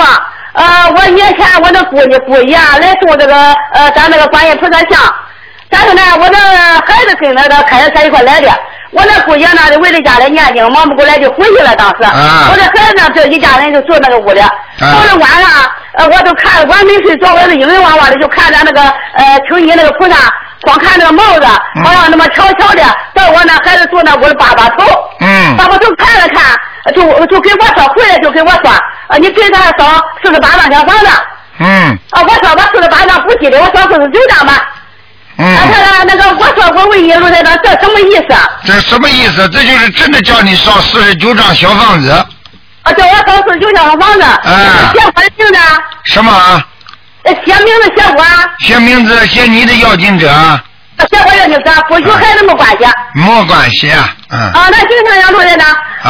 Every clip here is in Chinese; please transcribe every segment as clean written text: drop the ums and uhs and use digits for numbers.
嘛，我年前我的姑爷来送这个咱那个观音菩萨像，但是呢，我的孩子跟那个开着车一块来的，我那姑爷呢为了家里念经，忙不过来就回去了。当时，我的孩子呢，这一家人就坐那个屋里，到了晚上，我都看，我没睡着，我是晕晕汪汪的，就看着那个求你那个菩萨，光看那个帽子，好像那么悄悄的，到我那孩子坐那屋里扒头，扒头看了看。就给我说，回来就给我说，你给他烧48张小房子。我说我48张不记得，我说49张吧。他那个我说我问你卢台长，这什么意思？ 这什么意思？这就是真的叫你烧49张小房子。 叫我烧49张小房子。写我的名字。 什么？ 写名字写我。 写名字写你的要经者。 写我要经者，不与孩子没关系。 没关系啊。 那行行，卢台长。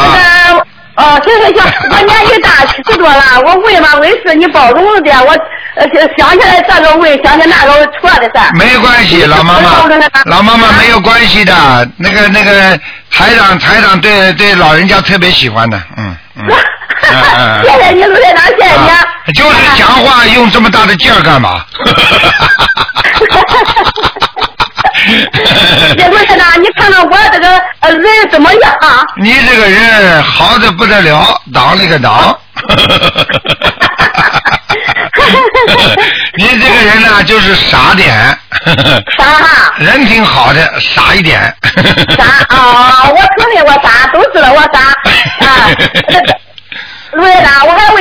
行，我年纪大70多了，我问吧，为师你包容点，我想起来这个问，想起那个错的事儿。 没关系，老妈妈没有关系的，那个台长对老人家特别喜欢的， 谢谢你，卢台长，谢谢你。 就是讲话用这么大的劲儿干嘛？ 卢台长，你看看我这个人怎么样？ 你这个人好的不得了，当了个当。你这个人呢，就是傻点。 傻。 人挺好的，傻一点。 傻我承认我傻，都知道我傻。卢台长，我还问。